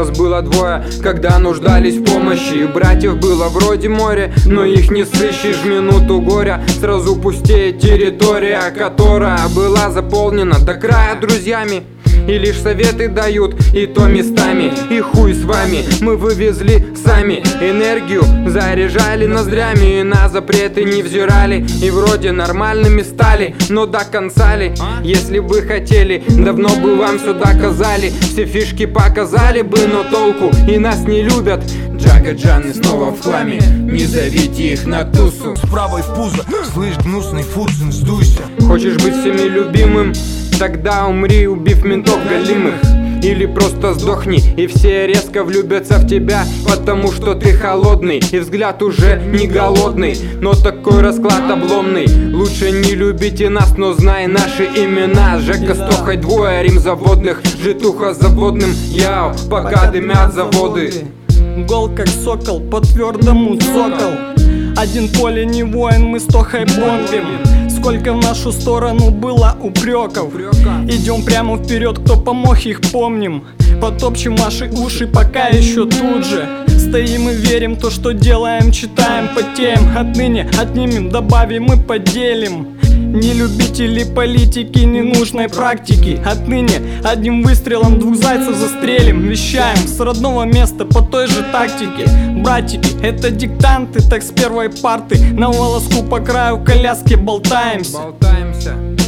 нас было двое, когда нуждались в помощи. Братьев было вроде моря, но их не сыщешь. В минуту горя сразу пустеет территория, которая была заполнена до края друзьями. И лишь советы дают, и то местами. И хуй с вами, мы вывезли сами. Энергию заряжали ноздрями, и на запреты не взирали. И вроде нормальными стали, но до конца ли? Если бы хотели, давно бы вам все доказали. Все фишки показали бы, но толку, и нас не любят. Джага-джаны снова в хламе, не зовите их на тусу. С правой в пузо, слышь, гнусный фуцин, сдуйся. Хочешь быть всеми любимым? Тогда умри, убив ментов голимых. Или просто сдохни, и все резко влюбятся в тебя, потому что ты холодный, и взгляд уже не голодный. Но такой расклад обломный. Лучше не любите нас, но знай наши имена. Жека с Тохой двое, Рим заводных, Житуха заводным. Яу, пока дымят заводы. Гол как сокол, по твердому сокол. Один поле не воин, мы с Тохой бомбим. Сколько в нашу сторону было упреков. Идем прямо вперед, кто помог, их помним. Потопчем ваши уши, пока еще тут же. Стоим и верим, то что делаем, читаем, потеем. Отныне отнимем, добавим и поделим. Не любители политики, ненужной практики. Отныне одним выстрелом двух зайцев застрелим. Вещаем с родного места по той же тактике. Братики, это диктанты, так с первой парты. На волоску по краю коляски болтаемся.